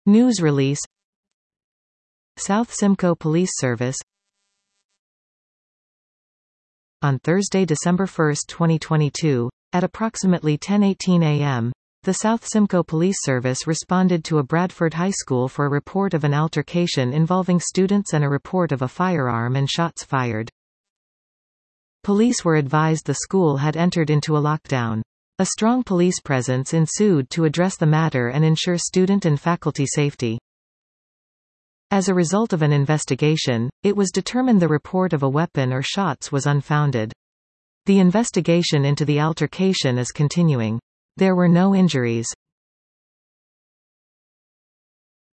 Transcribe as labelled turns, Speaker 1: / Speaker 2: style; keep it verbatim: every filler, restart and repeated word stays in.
Speaker 1: News release. South Simcoe Police Service. On Thursday, December first, twenty twenty-two, at approximately ten eighteen a m, the South Simcoe Police Service responded to a Bradford High School for a report of an altercation involving students and a report of a firearm and shots fired. Police were advised the school had entered into a lockdown. A strong police presence ensued to address the matter and ensure student and faculty safety. As a result of an investigation, it was determined the report of a weapon or shots was unfounded. The investigation into the altercation is continuing. There were no injuries.